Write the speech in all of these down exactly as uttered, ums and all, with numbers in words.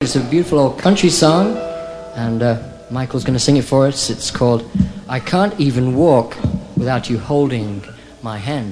It's a beautiful old country song, and uh, Michael's going to sing it for us. It's called I Can't Even Walk Without You Holding My Hand.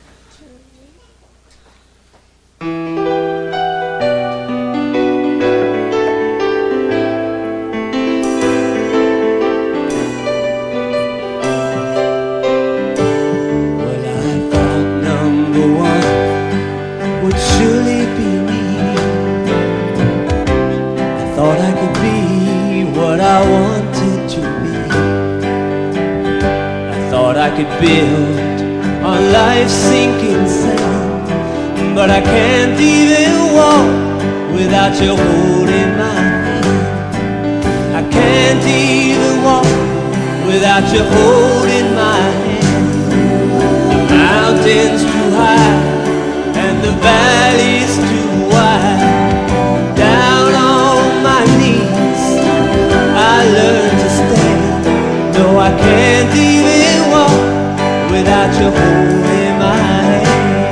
I could build on life's sinking sand, but I can't even walk without you holding my hand. I can't even walk without you holding my hand. The mountain's too high and the valley's too wide. Down on my knees I learned to stand. No, I can't even walk without you holding my hand.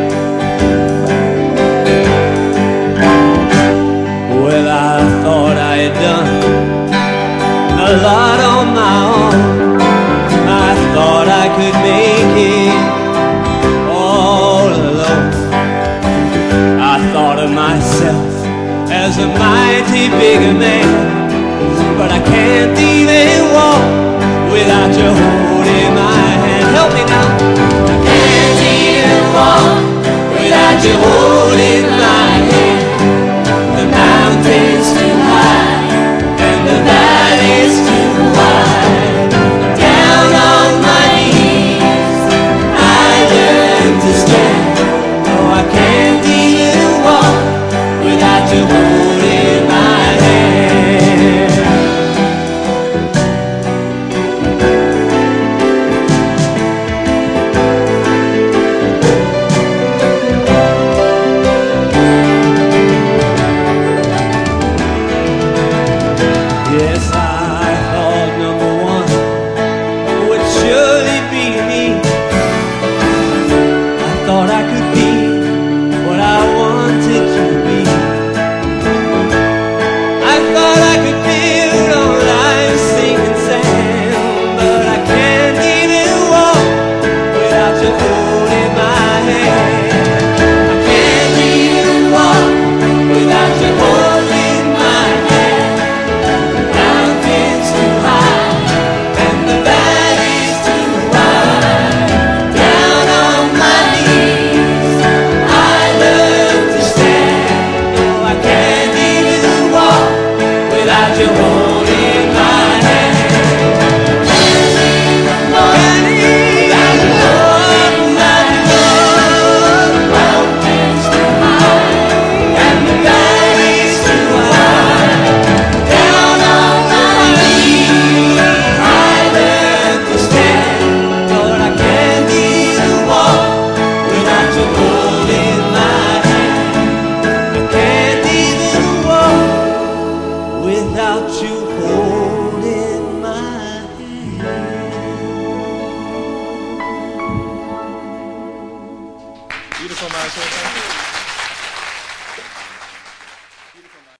Well, I thought I had done a lot on my own. I thought I could make it all alone. I thought of myself as a mighty big man, but I can't even walk without you holding my hand. Help me now. I can't even walk without you holding my hand. The mountain's too high and the valley's too wide. Down on my knees I learned to stand. No, I can't even walk without you holding my hand. Yes, I thought number one would surely be me. I thought I could be what I wanted to be. I thought I could build on life's sinking sand, but I can't even walk without you holding my hand. I can't even walk without you holding my hand. Mountains too high and the valley's too wide. Down on my knees I learned to stand. No, I can't even walk without you.